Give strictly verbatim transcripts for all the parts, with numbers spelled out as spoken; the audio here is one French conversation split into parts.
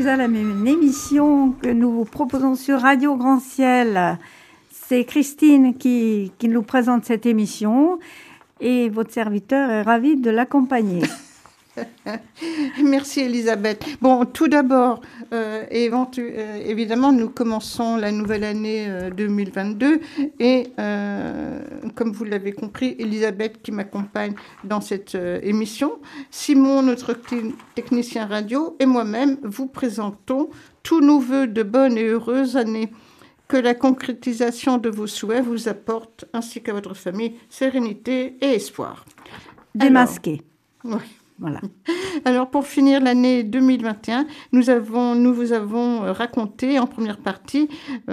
à la même émission que nous vous proposons sur Radio Grand Ciel. C'est Christine qui, qui nous présente cette émission et votre serviteur est ravi de l'accompagner. Merci Elisabeth. Bon, tout d'abord, euh, éventu- euh, évidemment, nous commençons la nouvelle année euh, deux mille vingt-deux et euh, comme vous l'avez compris, Elisabeth qui m'accompagne dans cette euh, émission, Simon, notre t- technicien radio, et moi-même vous présentons tous nos vœux de bonne et heureuse année. Que la concrétisation de vos souhaits vous apporte, ainsi qu'à votre famille, sérénité et espoir. Démasqué. Alors, oui. Voilà. Alors, pour finir l'année deux mille vingt et un, nous, avons, nous vous avons raconté en première partie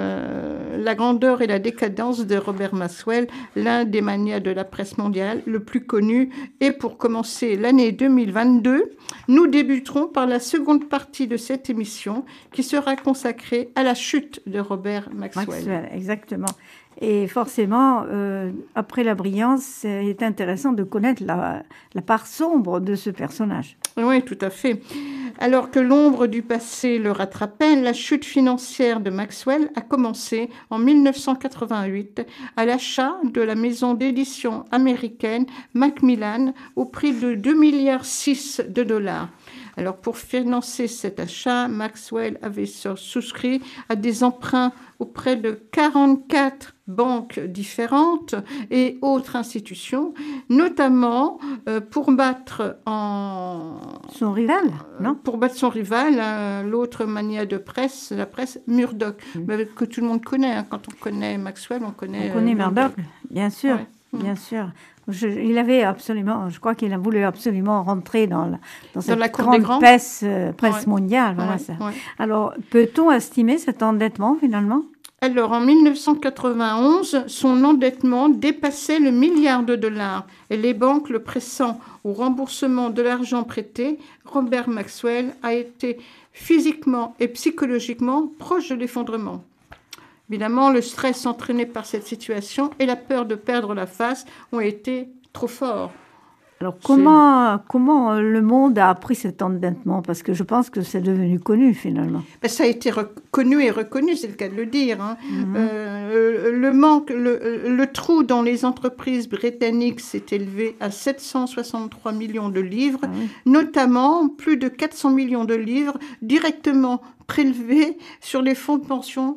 euh, la grandeur et la décadence de Robert Maxwell, l'un des magnats de la presse mondiale, le plus connu. Et pour commencer l'année deux mille vingt-deux, nous débuterons par la seconde partie de cette émission qui sera consacrée à la chute de Robert Maxwell. Maxwell, exactement. Et forcément, euh, après la brillance, c'est intéressant de connaître la, la part sombre de ce personnage. Oui, tout à fait. Alors que l'ombre du passé le rattrapait, la chute financière de Maxwell a commencé en mille neuf cent quatre-vingt-huit à l'achat de la maison d'édition américaine Macmillan au prix de deux virgule six milliards de dollars. Alors, pour financer cet achat, Maxwell avait souscrit à des emprunts auprès de quarante-quatre banques différentes et autres institutions, notamment euh, pour battre en... Son rival, non ? Pour battre son rival, euh, l'autre mania de presse, la presse Murdoch, mmh. que tout le monde connaît. Hein. Quand on connaît Maxwell, on connaît... On connaît euh, Murdoch, bien sûr, ouais. bien sûr. Je, il avait absolument, je crois qu'il a voulu absolument rentrer dans, la, dans cette la cour grande des grands. presse, euh, presse ouais. mondiale. Voilà ouais, ça. Ouais. Alors, peut-on estimer cet endettement finalement ? Alors, en mille neuf cent quatre-vingt-onze, son endettement dépassait le milliard de dollars et les banques le pressant au remboursement de l'argent prêté, Robert Maxwell a été physiquement et psychologiquement proche de l'effondrement. Évidemment, le stress entraîné par cette situation et la peur de perdre la face ont été trop forts. Alors, comment, comment le monde a appris cet endettement ? Parce que je pense que c'est devenu connu, finalement. Ben, ça a été reconnu et reconnu, c'est le cas de le dire. Hein. Mm-hmm. Euh, le manque, le, le trou dans les entreprises britanniques s'est élevé à sept cent soixante-trois millions de livres, ah oui. Notamment plus de quatre cents millions de livres directement prélevés sur les fonds de pension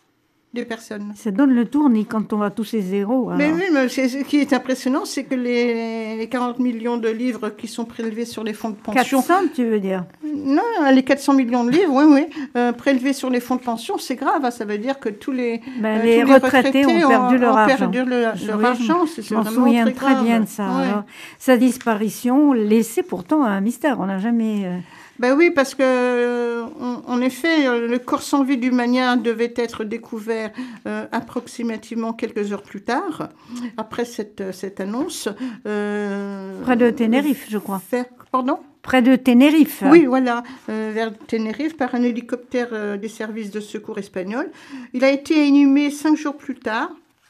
des personnes. Ça donne le tournis quand on voit tous ces zéros. Alors. Mais oui, mais c'est, ce qui est impressionnant, c'est que les, les quarante millions de livres qui sont prélevés sur les fonds de pension... quatre cents, tu veux dire ? Non, les quatre cents millions de livres, oui, oui, euh, prélevés sur les fonds de pension, c'est grave. Hein, ça veut dire que tous les, ben, euh, les, tous retraités, les retraités ont perdu leur ont argent. Perdu le, leur oui, argent. C'est, je m'en souviens très, très bien de ça. Ouais. Alors, sa disparition laissait pourtant un mystère. On n'a jamais... Euh... Ben oui, parce que, euh, en effet, le corps sans vie du mania devait être découvert euh, approximativement quelques heures plus tard, après cette, cette annonce. Euh, Près de Tenerife, je crois. Faire, pardon ? Près de Tenerife. Oui, voilà, euh, vers Tenerife, par un hélicoptère euh, des services de secours espagnols. Il a été inhumé cinq jours plus tard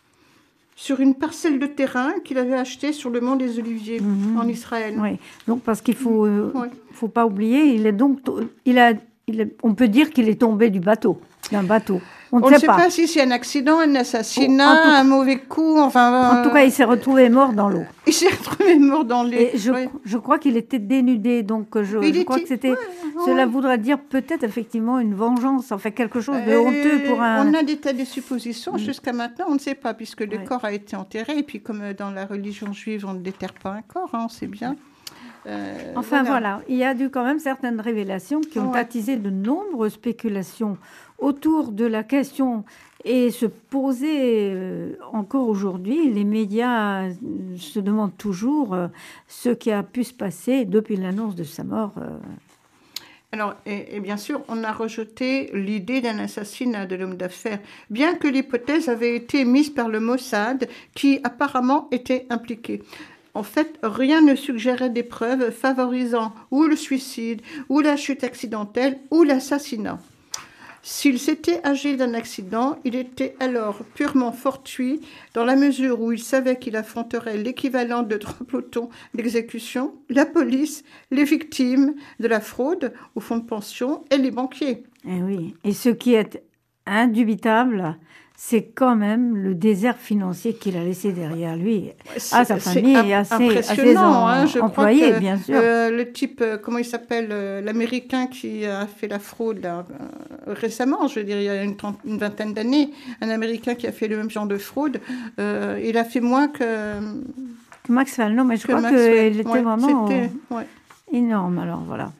sur une parcelle de terrain qu'il avait achetée sur le mont des Oliviers, mmh. en Israël. Oui, donc parce qu'il faut, euh, ouais. faut pas oublier, il est donc, il a, il est, on peut dire qu'il est tombé du bateau, d'un bateau. On ne on sait, ne sait pas. pas si c'est un accident, un assassinat, oh, un mauvais coup, enfin... En euh... tout cas, il s'est retrouvé mort dans l'eau. Il s'est retrouvé mort dans l'eau. Et je, ouais. je crois qu'il était dénudé, donc je, je était... crois que c'était... Ouais, ouais. Cela voudrait dire peut-être effectivement une vengeance, enfin quelque chose de euh, honteux pour un... On a des tas de suppositions, mmh. jusqu'à maintenant on ne sait pas, puisque le ouais. corps a été enterré, et puis comme dans la religion juive, on ne déterre pas un corps, hein, on sait bien. Euh, enfin voilà. voilà, il y a eu quand même certaines révélations qui ont ouais. attisé de nombreuses spéculations autour de la question et se poser euh, encore aujourd'hui. Les médias euh, se demandent toujours euh, ce qui a pu se passer depuis l'annonce de sa mort. Euh. Alors, et, et bien sûr, on a rejeté l'idée d'un assassinat de l'homme d'affaires, bien que l'hypothèse avait été mise par le Mossad, qui apparemment était impliqué. En fait, rien ne suggérait des preuves favorisant ou le suicide, ou la chute accidentelle, ou l'assassinat. S'il s'était agi d'un accident, il était alors purement fortuit dans la mesure où il savait qu'il affronterait l'équivalent de trois pelotons d'exécution, la police, les victimes de la fraude au fonds de pension et les banquiers. Et oui, et ce qui est indubitable, c'est quand même le désert financier qu'il a laissé derrière lui, à sa famille et à ses, impressionnant, à ses hein, employés, crois que, bien sûr. Euh, le type, euh, comment il s'appelle, euh, l'Américain qui a fait la fraude là, euh, récemment, je veux dire, il y a une, trente, une vingtaine d'années, un Américain qui a fait le même genre de fraude, euh, il a fait moins que... que Maxwell, non, mais je crois qu'il était ouais, vraiment c'était, ouais. énorme, alors voilà.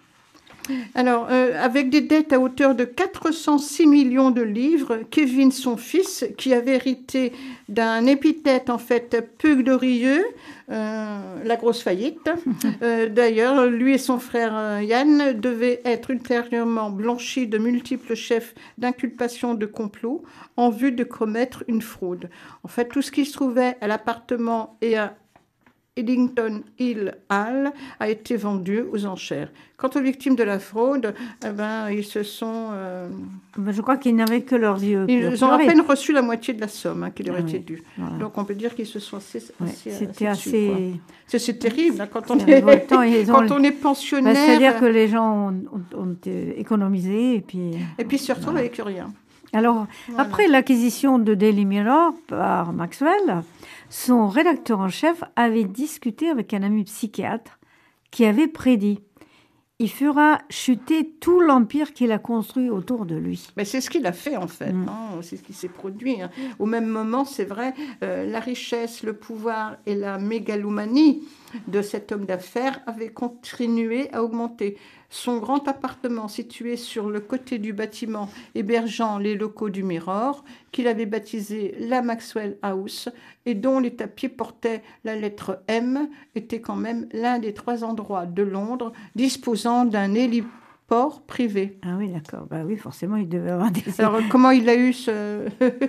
Alors, euh, avec des dettes à hauteur de quatre cent six millions de livres, Kevin, son fils, qui avait hérité d'un épithète en fait pugdorieux, euh, la grosse faillite. Euh, d'ailleurs, lui et son frère euh, Yann devaient être ultérieurement blanchis de multiples chefs d'inculpation de complot en vue de commettre une fraude. En fait, tout ce qui se trouvait à l'appartement et à Eddington Hill Hall a été vendu aux enchères. Quant aux victimes de la fraude, eh ben, ils se sont... Euh... Je crois qu'ils n'avaient que leurs yeux. Ils ont à peine reçu la moitié de la somme hein, qui leur ah, était oui. due. Voilà. Donc on peut dire qu'ils se sont assez... Ouais, assez C'était assez... assez... Dessus, c'est, c'est terrible hein, quand, on est... quand on est pensionnaire. Ben, c'est-à-dire que les gens ont, ont, ont économisé et puis... Et puis se retrouvent voilà. avec rien. Alors, voilà. Après l'acquisition de Daily Mirror par Maxwell, son rédacteur en chef avait discuté avec un ami psychiatre qui avait prédit il fera chuter tout l'empire qu'il a construit autour de lui. Mais c'est ce qu'il a fait, en fait. Mm. Hein, c'est ce qui s'est produit. Hein. Au même moment, c'est vrai, euh, la richesse, le pouvoir et la mégalomanie de cet homme d'affaires avaient continué à augmenter. Son grand appartement situé sur le côté du bâtiment hébergeant les locaux du Mirror, qu'il avait baptisé la Maxwell House, et dont les tapis portaient la lettre M, était quand même l'un des trois endroits de Londres disposant d'un héliport privé. Ah oui, d'accord. Bah oui, forcément, il devait avoir des... Alors, comment il a eu ce...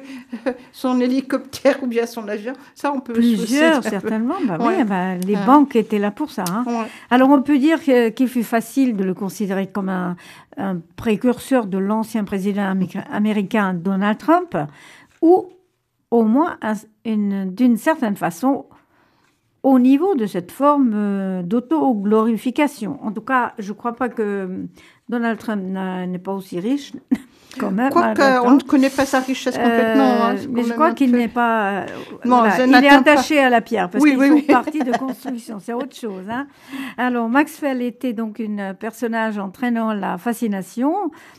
son hélicoptère ou bien son avion, ça, on peut... Plusieurs, certainement. Bah, ouais. Oui, bah, les ouais. banques étaient là pour ça. Hein. Ouais. Alors, on peut dire que, qu'il fut facile de le considérer comme un, un précurseur de l'ancien président américain Donald Trump, ou au moins, un, une, d'une certaine façon, au niveau de cette forme d'auto-glorification. En tout cas, je ne crois pas que Donald Trump n'est pas aussi riche, quand même. Quoique, on ne connaît pas sa richesse complètement. Euh, hein, mais je crois qu'il peu... n'est pas... Non, voilà, il est attaché pas... à la pierre, parce oui, qu'ils oui, font oui. partie de construction. C'est autre chose. Hein. Alors, Maxwell était donc un personnage entraînant la fascination,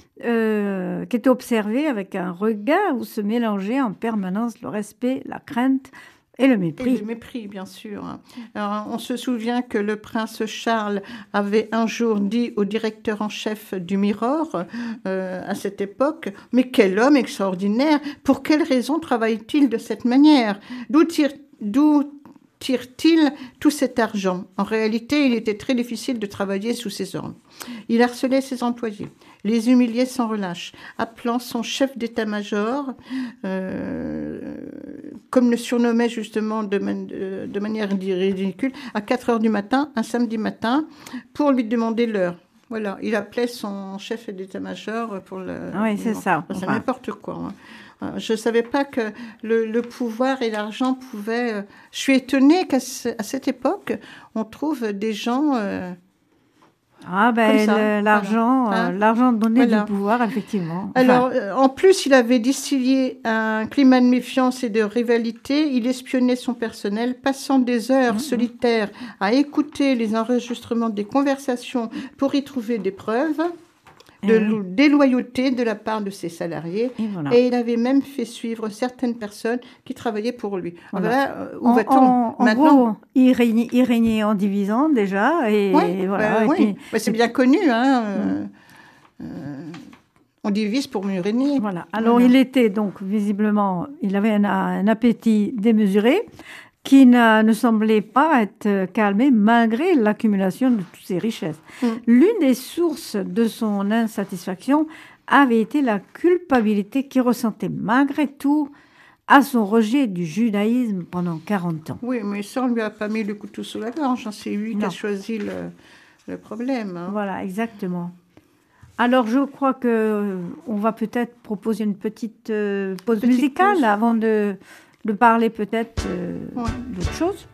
euh, qui était observé avec un regard où se mélangeait en permanence le respect, la crainte, et le mépris. Et le mépris, bien sûr. Alors, on se souvient que le prince Charles avait un jour dit au directeur en chef du Mirror, euh, à cette époque, « Mais quel homme extraordinaire! Pour quelle raison travaille-t-il de cette manière? D'où tire, d'où tire-t-il tout cet argent? En réalité, il était très difficile de travailler sous ses ordres. Il harcelait ses employés, les humiliait sans relâche, appelant son chef d'état-major, euh, comme le surnommait justement de, man- de, de manière ridicule, à quatre heures du matin, un samedi matin, pour lui demander l'heure. Voilà, il appelait son chef d'état-major pour le... Oui, c'est non, ça. C'est enfin. n'importe quoi. Hein. Je ne savais pas que le, le pouvoir et l'argent pouvaient... Je suis étonnée qu'à ce, à cette époque, on trouve des gens... Euh, Ah ben le, l'argent, voilà. euh, l'argent donnait voilà. du pouvoir, effectivement. Enfin. Alors, euh, en plus, il avait distillé un climat de méfiance et de rivalité. Il espionnait son personnel, passant des heures mmh. solitaires à écouter les enregistrements des conversations pour y trouver des preuves de mmh. déloyauté de la part de ses salariés. Et, voilà. et il avait même fait suivre certaines personnes qui travaillaient pour lui. Voilà. Voilà, où en, va-t-on en, maintenant en gros, il régnait, il régnait en divisant déjà. Et, ouais, et voilà. Bah, et oui. puis, bah, c'est bien connu. Hein, mmh. euh, euh, on divise pour mieux régner. Voilà. Alors, voilà. il était donc, visiblement, il avait un, un appétit démesuré qui n'a, ne semblait pas être calmé malgré l'accumulation de toutes ces richesses. Mm. L'une des sources de son insatisfaction avait été la culpabilité qu'il ressentait malgré tout à son rejet du judaïsme pendant quarante ans. Oui, mais ça, on ne lui a pas mis le couteau sous la gorge. C'est lui non. qui a choisi le, le problème. Hein. Voilà, exactement. Alors, je crois qu'on euh, va peut-être proposer une petite euh, pause petite musicale pause. avant de, de parler peut-être euh, Ouais. d'autre chose.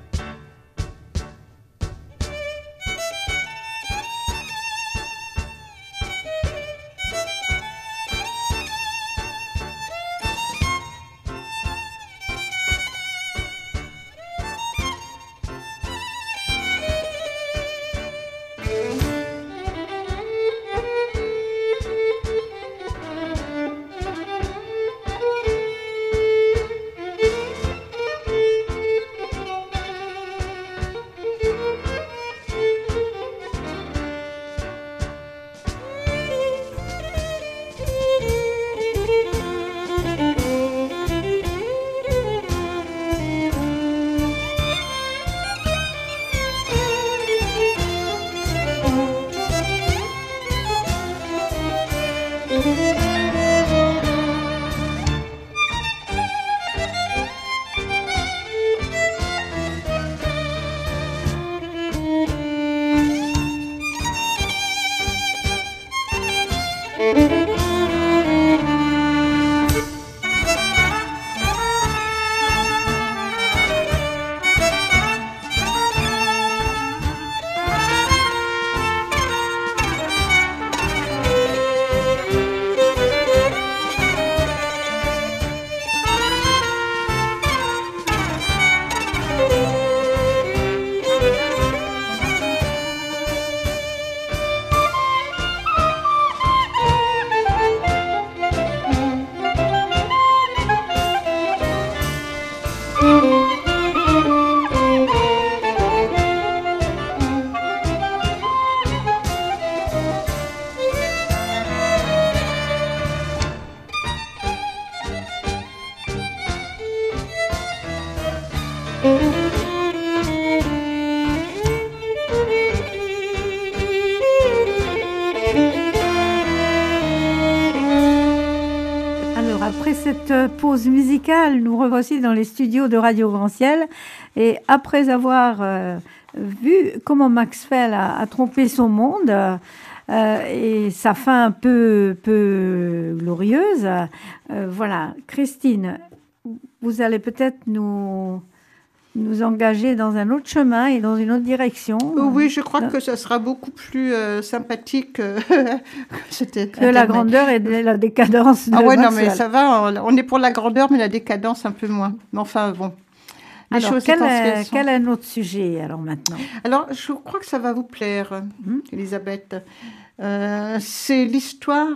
Alors, après cette pause musicale, nous revoici dans les studios de Radio Grand Ciel. Et après avoir euh, vu comment Maxwell a, a trompé son monde euh, et sa fin un peu, peu glorieuse, euh, voilà, Christine, vous allez peut-être nous... nous engager dans un autre chemin et dans une autre direction. Oui, je crois que ce sera beaucoup plus euh, sympathique euh, que, que la grandeur et la décadence de Ah ouais, Maxwell. non, mais ça va, on est pour la grandeur, mais la décadence un peu moins. Mais enfin, bon. Les alors, choses quel étant ce est, qu'elles sont. quel est notre sujet, alors, maintenant? Alors, je crois que ça va vous plaire, Hum. Elisabeth. Euh, c'est l'histoire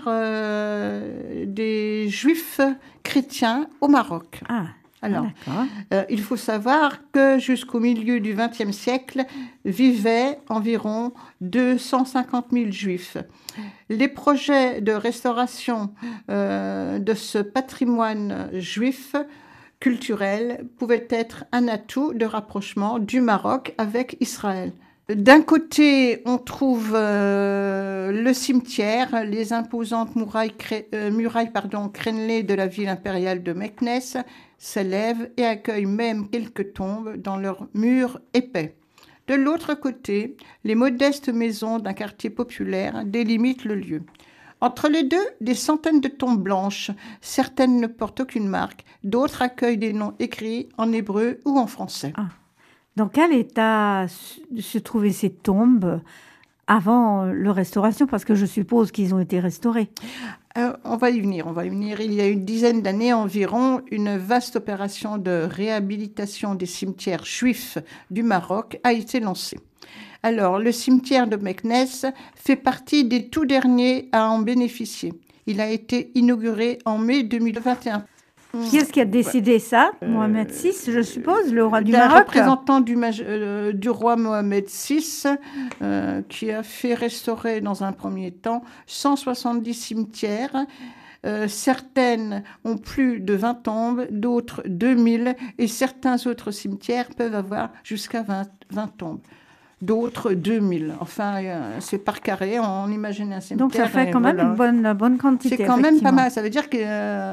euh, des Juifs chrétiens au Maroc. Ah, Alors, ah, euh, il faut savoir que jusqu'au milieu du vingtième siècle vivaient environ deux cent cinquante mille juifs. Les projets de restauration euh, de ce patrimoine juif culturel pouvaient être un atout de rapprochement du Maroc avec Israël. D'un côté, on trouve euh, le cimetière, les imposantes murailles, cré, euh, murailles pardon, crénelées de la ville impériale de Meknès s'élèvent et accueillent même quelques tombes dans leurs murs épais. De l'autre côté, les modestes maisons d'un quartier populaire délimitent le lieu. Entre les deux, des centaines de tombes blanches. Certaines ne portent aucune marque, d'autres accueillent des noms écrits en hébreu ou en français. ah. Dans quel état se trouvaient ces tombes avant leur restauration? Parce que je suppose qu'ils ont été restaurés. Euh, on va y venir, on va y venir. Il y a une dizaine d'années environ, une vaste opération de réhabilitation des cimetières juifs du Maroc a été lancée. Alors, le cimetière de Meknès fait partie des tout derniers à en bénéficier. Il a été inauguré en mai deux mille vingt et un. Qui est-ce qui a décidé ça? euh, Mohamed six, je suppose, le roi du un Maroc. représentant du, euh, du roi Mohamed six, euh, qui a fait restaurer dans un premier temps cent soixante-dix cimetières. Euh, certaines ont plus de vingt tombes, d'autres deux mille, et certains autres cimetières peuvent avoir jusqu'à vingt, vingt tombes. D'autres deux mille. Enfin, euh, c'est par carré, on imagine un cimetière. Donc ça fait quand même voilà. une bonne, bonne quantité. C'est quand même pas mal. Ça veut dire qu'on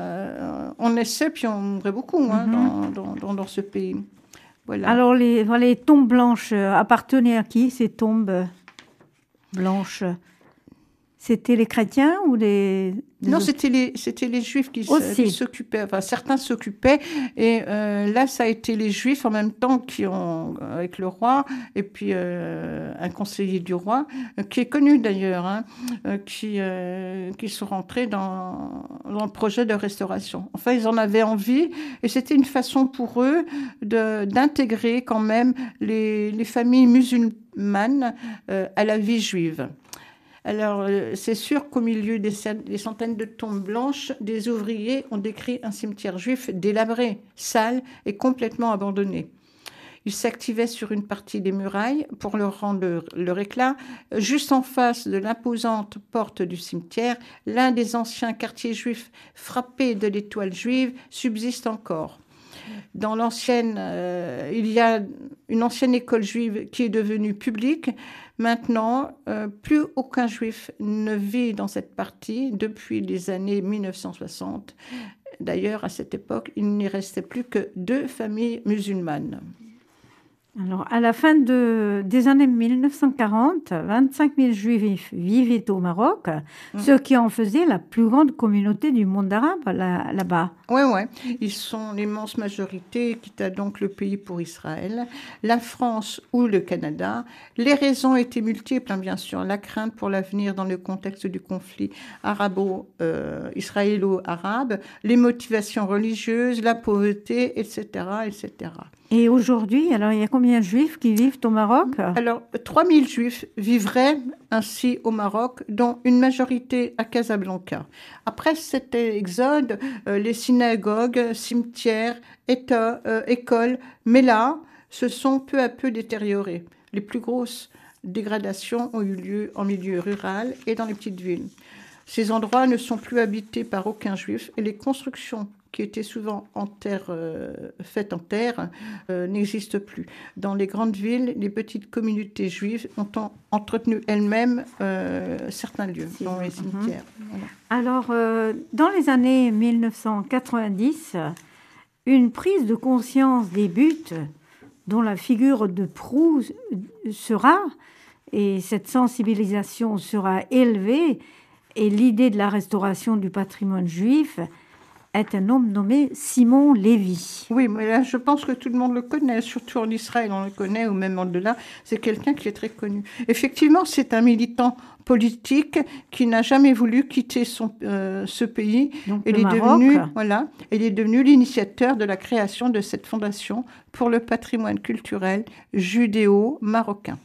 euh, essaie, puis on mourrait beaucoup hein, mm-hmm. dans, dans, dans, dans ce pays. Voilà. Alors, les, les tombes blanches appartenaient à qui, ces tombes blanches? C'était les chrétiens ou les... les non, autres? c'était les, c'était les juifs qui, Aussi. qui s'occupaient, enfin certains s'occupaient, et euh, là ça a été les juifs en même temps qui ont, avec le roi, et puis euh, un conseiller du roi, euh, qui est connu d'ailleurs, hein, euh, qui, euh, qui sont rentrés dans, dans le projet de restauration. Enfin, ils en avaient envie, et c'était une façon pour eux de, d'intégrer quand même les, les familles musulmanes euh, à la vie juive. Alors, c'est sûr qu'au milieu des, des centaines de tombes blanches, des ouvriers ont décrit un cimetière juif délabré, sale et complètement abandonné. Ils s'activaient sur une partie des murailles pour leur rendre leur éclat. Juste en face de l'imposante porte du cimetière, l'un des anciens quartiers juifs frappés de l'étoile juive subsiste encore. Dans l'ancienne, euh, il y a une ancienne école juive qui est devenue publique. Maintenant, euh, plus aucun juif ne vit dans cette partie depuis les années mille neuf cent soixante. D'ailleurs, à cette époque, il n'y restait plus que deux familles musulmanes. Alors, à la fin de, des années mille neuf cent quarante, vingt-cinq mille juifs vivaient au Maroc, mmh. ce qui en faisait la plus grande communauté du monde arabe là, là-bas. Oui, oui. Ils sont l'immense majorité, quitta donc le pays pour Israël, la France ou le Canada. Les raisons étaient multiples, hein, bien sûr. La crainte pour l'avenir dans le contexte du conflit arabo-israélo-arabe, les motivations religieuses, la pauvreté, et cetera, et cetera. Et aujourd'hui, alors il y a combien de juifs qui vivent au Maroc ? Alors, trois mille juifs vivraient ainsi au Maroc, dont une majorité à Casablanca. Après cet exode, euh, les synagogues, cimetières, états, euh, écoles, mélas se sont peu à peu détériorés. Les plus grosses dégradations ont eu lieu en milieu rural et dans les petites villes. Ces endroits ne sont plus habités par aucun juif et les constructions qui étaient souvent en terre, euh, faites en terre, euh, n'existent plus. Dans les grandes villes, les petites communautés juives ont en, entretenu elles-mêmes euh, certains lieux, si, dont les cimetières. Uh-huh. Voilà. Alors, euh, dans les années mille neuf cent quatre-vingt-dix, une prise de conscience débute, dont la figure de Proust sera, et cette sensibilisation sera élevée, et l'idée de la restauration du patrimoine juif est un homme nommé Simon Lévy. Oui, mais là, je pense que tout le monde le connaît, surtout en Israël, on le connaît, ou même au-delà. C'est quelqu'un qui est très connu. Effectivement, c'est un militant politique qui n'a jamais voulu quitter son, euh, ce pays. Donc, il, est devenu, voilà, il est devenu l'initiateur de la création de cette fondation pour le patrimoine culturel judéo-marocain.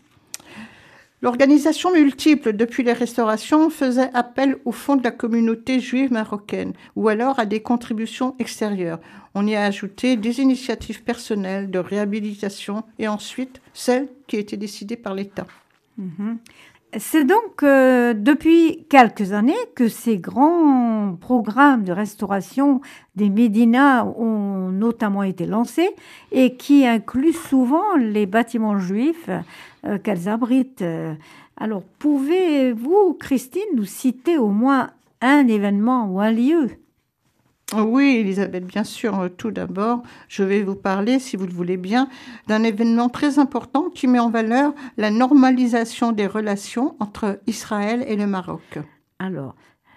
L'organisation multiple depuis les restaurations faisait appel au fonds de la communauté juive marocaine ou alors à des contributions extérieures. On y a ajouté des initiatives personnelles de réhabilitation et ensuite celles qui étaient décidées par l'État. Mmh. C'est donc euh, depuis quelques années que ces grands programmes de restauration des médinas ont notamment été lancés et qui incluent souvent les bâtiments juifs euh, qu'elles abritent. Alors, pouvez-vous, Christine, nous citer au moins un événement ou un lieu ? Oui, Elisabeth, bien sûr. Tout d'abord, je vais vous parler, si vous le voulez bien, d'un événement très important qui met en valeur la normalisation des relations entre Israël et le Maroc. Alors,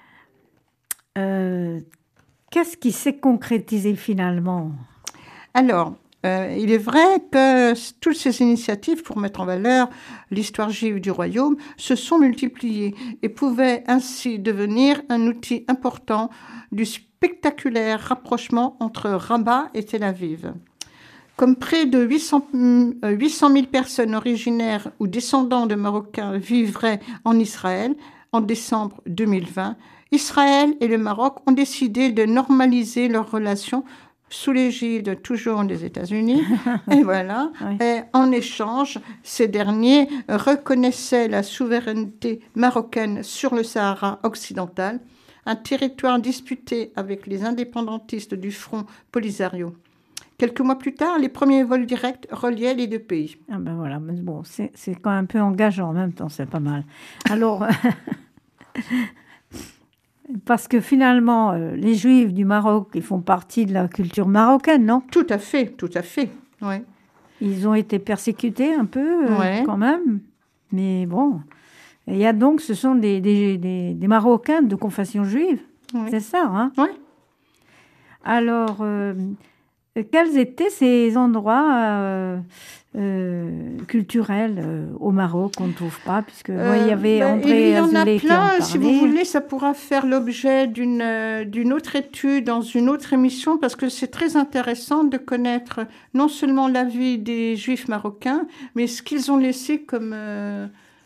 euh, qu'est-ce qui s'est concrétisé finalement ? Alors, euh, il est vrai que toutes ces initiatives pour mettre en valeur l'histoire juive du royaume se sont multipliées et pouvaient ainsi devenir un outil important du spectaculaire rapprochement entre Rabat et Tel Aviv. Comme près de huit cent mille personnes originaires ou descendants de Marocains vivraient en Israël en décembre deux mille vingt, Israël et le Maroc ont décidé de normaliser leurs relations sous l'égide toujours des États-Unis. Et voilà. Oui. Et en échange, ces derniers reconnaissaient la souveraineté marocaine sur le Sahara occidental, un territoire disputé avec les indépendantistes du Front Polisario. Quelques mois plus tard, les premiers vols directs reliaient les deux pays. Ah ben voilà, mais bon, c'est, c'est quand même un peu engageant en même temps, c'est pas mal. Alors, parce que finalement, euh, les Juifs du Maroc, ils font partie de la culture marocaine, non ? Tout à fait, tout à fait, oui. Ils ont été persécutés un peu, euh, ouais. quand même, mais bon... Il y a donc, ce sont des, des, des, des Marocains de confession juive. Oui. C'est ça, hein? Oui. Alors, euh, quels étaient ces endroits euh, euh, culturels euh, au Maroc qu'on ne trouve pas, puisque euh, ouais, il y avait ben, André il y en Azoulay a plein. Si vous voulez, ça pourra faire l'objet d'une euh, d'une autre étude dans une autre émission, parce que c'est très intéressant de connaître non seulement la vie des Juifs marocains, mais ce qu'ils ont laissé comme euh,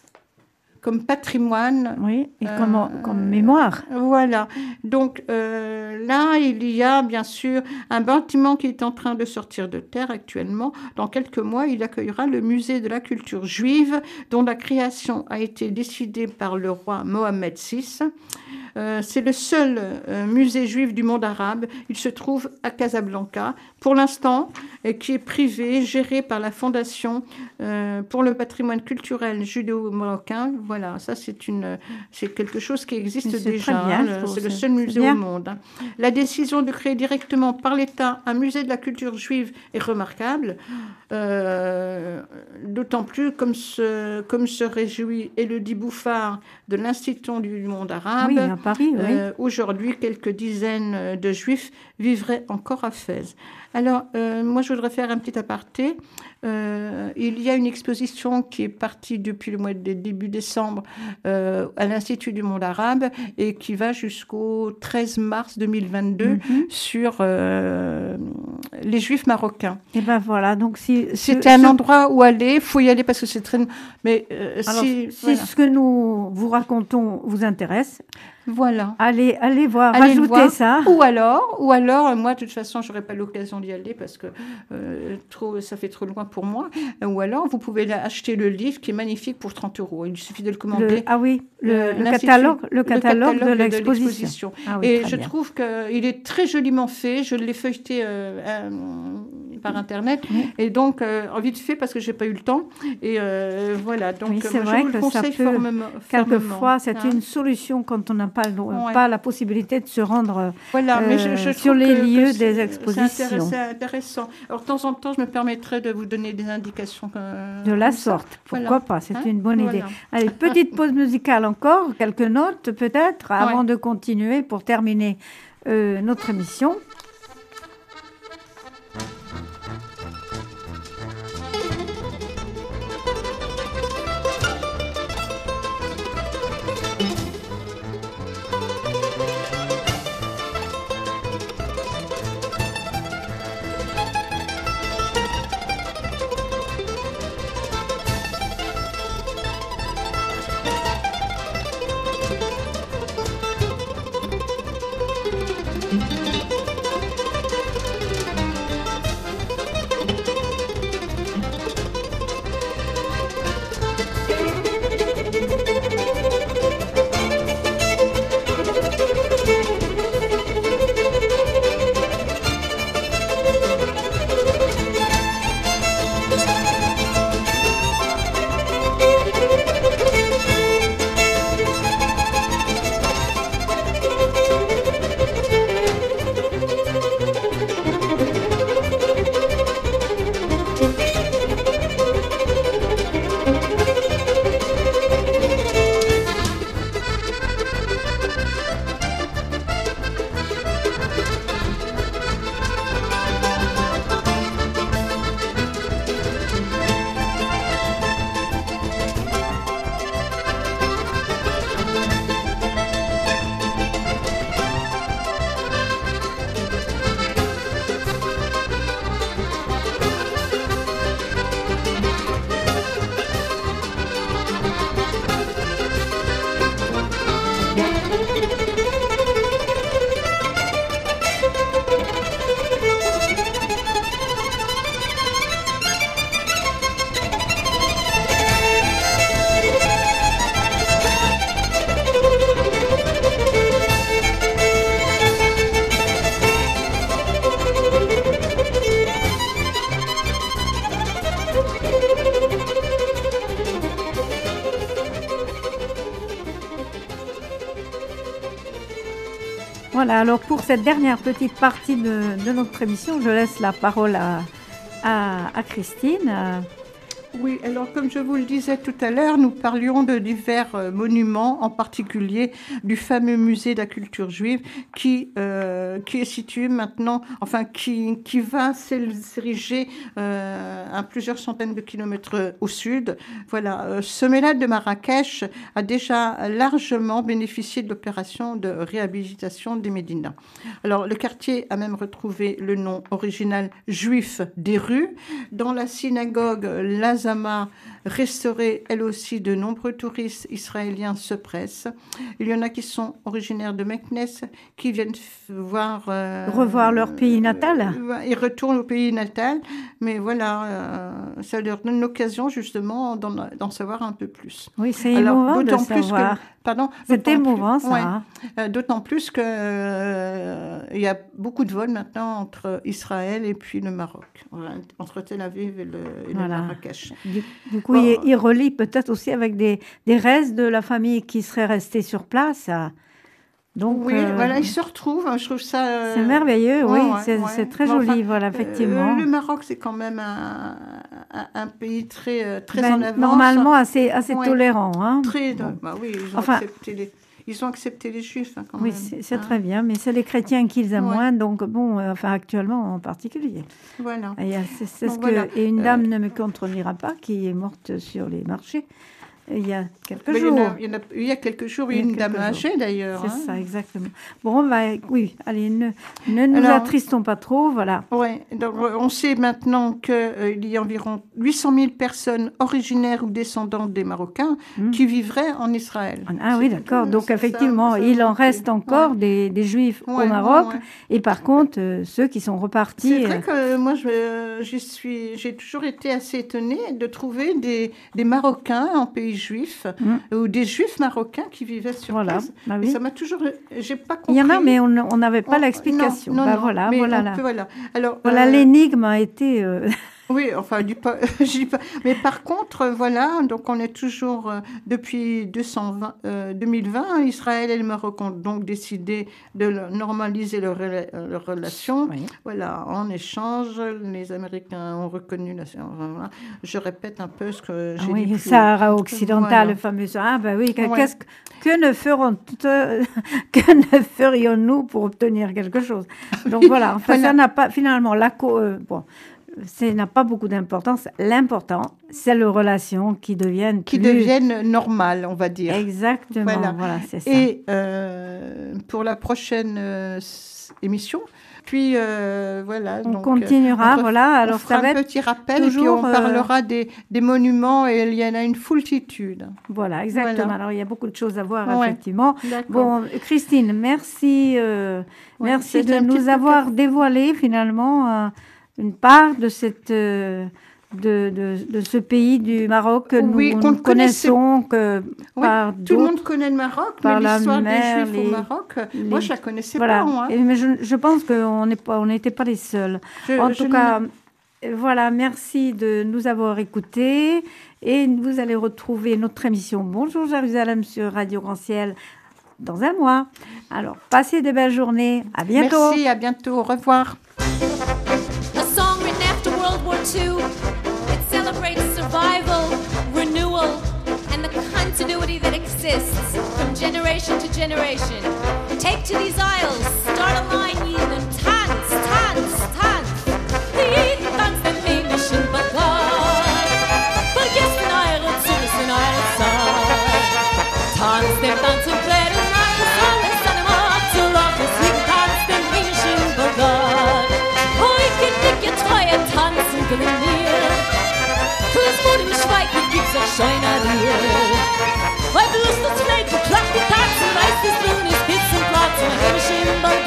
comme patrimoine. Oui, et comme, euh, comme mémoire. Voilà. Donc euh, là, il y a bien sûr un bâtiment qui est en train de sortir de terre actuellement. Dans quelques mois, il accueillera le musée de la culture juive, dont la création a été décidée par le roi Mohamed six. Euh, c'est le seul euh, musée juif du monde arabe. Il se trouve à Casablanca, pour l'instant, et qui est privé, géré par la Fondation euh, pour le patrimoine culturel judéo-marocain. Voilà, ça c'est une, c'est quelque chose qui existe déjà. Bien, hein, c'est le seul musée au monde. Hein. La décision de créer directement par l'État un musée de la culture juive est remarquable, euh, d'autant plus comme se, comme se réjouit Élodie Bouffard de l'Institut du monde arabe. Oui, à Paris, oui. Euh, aujourd'hui, quelques dizaines de Juifs vivraient encore à Fès. Alors, euh, moi, je voudrais faire un petit aparté. Euh, il y a une exposition qui est partie depuis le mois de début décembre euh, à l'Institut du monde arabe et qui va jusqu'au treize mars deux mille vingt-deux mm-hmm. sur euh, les Juifs marocains. Et ben voilà, donc si c'est un ce... endroit où aller, il faut y aller parce que c'est très. Mais euh, Alors, si, si voilà. ce que nous vous racontons vous intéresse. Voilà. Allez, allez voir, allez rajoutez voir. Ça. Ou alors, ou alors, moi, de toute façon, j'aurais pas l'occasion d'y aller parce que euh, trop, ça fait trop loin pour moi. Ou alors, vous pouvez acheter le livre qui est magnifique pour trente euros. Il suffit de le commander. Le, ah oui, le, le, catalogue, le, catalogue, le catalogue de l'exposition. Ah oui, et je bien. trouve qu'il est très joliment fait. Je l'ai feuilleté euh, euh, par Internet. Oui. Et donc, euh, vite fait parce que j'ai pas eu le temps. Et euh, voilà. Donc, oui, c'est moi, vrai je vous que le conseille ça peut, formellement. Quelquefois, c'est hein. une solution quand on n'a pas, ouais. pas la possibilité de se rendre voilà, euh, mais je, je sur les que, lieux que des expositions. C'est intéressant. Alors, de temps en temps, je me permettrai de vous donner des indications. Euh, de la sorte, ça. Pourquoi voilà. pas, c'est hein une bonne voilà. idée. Allez, petite pause musicale encore, quelques notes peut-être, avant ouais. de continuer pour terminer euh, notre émission. Voilà, alors pour cette dernière petite partie de, de notre émission, je laisse la parole à, à, à Christine. Oui, alors comme je vous le disais tout à l'heure, nous parlions de divers euh, monuments, en particulier du fameux musée de la culture juive qui, euh, qui est situé maintenant, enfin qui, qui va s'ériger euh, à plusieurs centaines de kilomètres au sud. Voilà, euh, ce Mélad de Marrakech a déjà largement bénéficié de l'opération de réhabilitation des Médinas. Alors le quartier a même retrouvé le nom original juif des rues. Dans la synagogue Lazama, restaurée elle aussi, de nombreux touristes israéliens se pressent. Il y en a qui sont originaires de Meknès, qui viennent voir... Euh, revoir leur pays natal. Euh, ils retournent au pays natal, mais voilà, euh, ça leur donne l'occasion justement d'en, d'en savoir un peu plus. Oui, c'est émouvant de savoir. Que, pardon, c'est émouvant, plus, ça. Ouais, euh, d'autant plus qu'il euh, y a beaucoup de vols maintenant entre Israël et puis le Maroc, entre Tel Aviv et le, et voilà. le Marrakech. Du, du coup, bon, il, il relie peut-être aussi avec des, des restes de la famille qui seraient restés sur place. Donc, oui, euh, voilà, ils se retrouvent. Je trouve ça. Euh... C'est merveilleux, oui, ouais, c'est, ouais. c'est très joli, enfin, voilà, effectivement. Euh, le Maroc, c'est quand même un, un, un pays très, très ben, en avance. Normalement, assez, assez ouais. tolérant. Hein. Très, bon. bah oui, ils ont enfin, accepté les. Ils ont accepté les Juifs, hein, quand oui, même. Oui, c'est, c'est hein. très bien, mais c'est les chrétiens qu'ils aiment ouais. moins, donc bon, euh, enfin actuellement en particulier. Voilà. Et, c'est, c'est donc, ce voilà. que, et une dame euh... ne me contredira pas, qui est morte sur les marchés il y a quelques mais jours. Il y, a, il y a quelques jours, il y a une dame âgée d'ailleurs. C'est hein. ça, exactement. Bon, bah, oui, allez, ne, ne nous Alors, attristons pas trop, voilà. Oui, donc on sait maintenant qu'il euh, y a environ huit cent mille personnes originaires ou descendantes des Marocains mmh. qui vivraient en Israël. Ah c'est oui, d'accord. Donc effectivement, ça, ça, il en reste encore ouais. des, des Juifs ouais, au Maroc. Ouais, ouais. Et par contre, euh, ceux qui sont repartis... C'est vrai que moi, je, j'y suis, j'ai toujours été assez étonnée de trouver des, des Marocains en pays juifs mmh. ou des Juifs marocains qui vivaient sur voilà. place. Bah oui. Ça m'a toujours... J'ai pas compris. Il y en a, mais on n'avait pas on, l'explication. Non, non, bah non, voilà, mais voilà, on là. peut, voilà. Alors, voilà euh, l'énigme a été... Euh... Oui, enfin, du pas, je dis pas. Mais par contre, voilà, donc on est toujours euh, depuis deux cent vingt, euh, deux mille vingt, Israël et le Maroc ont donc décidé de normaliser leurs leur relations. Oui. Voilà, en échange, les Américains ont reconnu la. Voilà, je répète un peu ce que j'ai oui, dit. Oui, Sahara occidental, voilà. Le fameux. Ah ben oui, ouais. qu'est-ce que, que ne feront que ne ferions-nous pour obtenir quelque chose? Donc voilà, enfin, voilà. Ça n'a pas finalement la co. Euh, bon. Ça n'a pas beaucoup d'importance. L'important, c'est les relations qui deviennent qui plus... deviennent normales, on va dire. Exactement. Voilà, voilà c'est ça. Et euh, pour la prochaine euh, émission, puis euh, voilà. On donc, continuera, on voilà. On alors fera ça va un être petit rappel toujours, et puis on parlera euh... des, des monuments et il y en a une foultitude. Voilà, exactement. Voilà. Alors il y a beaucoup de choses à voir, ouais. effectivement. D'accord. Bon, Christine, merci, euh, ouais, merci de nous avoir peu... dévoilé finalement. Euh, une part de cette euh, de, de, de ce pays du Maroc que oui, nous, nous connaissons que oui, par tout le monde connaît le Maroc, mais l'histoire mer, des Juifs les, au Maroc, les, moi je la connaissais voilà. pas. Moi. Et, mais je, je pense qu'on n'est pas, on n'était pas les seuls. Je, en tout cas, voilà, merci de nous avoir écoutés et vous allez retrouver notre émission Bonjour Jérusalem sur Radio Grand Ciel dans un mois. Alors, passez de belles journées. À bientôt. Merci, à bientôt. Au revoir. World War Two, it celebrates survival, renewal, and the continuity that exists from generation to generation. Take to these aisles, start a line, Yidden, tanz, tanz, tanz. Die Yidden tanzen himmlischen Bagad, vergessen eure Züge in eure Zeit. Tanz dem Tanz und Bläden, alles an dem Ort zu lachen, sie tanzt den himmlischen Bagad. Heute dick ihr treue Tanzen gewinnen wir, fürs Mut im Schweigen gibt's auch Scheiner dir. Weil Lust und Schläge, klappt die Tanzen, weiß das Blut ist Hitz und Platz, und ein himmlischen Bagad.